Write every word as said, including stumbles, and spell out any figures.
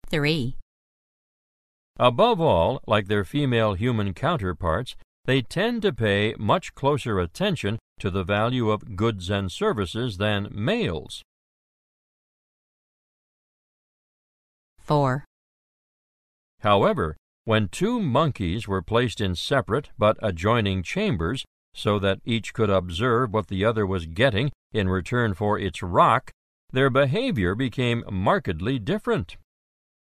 three. Above all, like their female human counterparts, they tend to pay much closer attention to the value of goods and services than males. four. However, when two monkeys were placed in separate but adjoining chambers so that each could observe what the other was getting in return for its rock, their behavior became markedly different.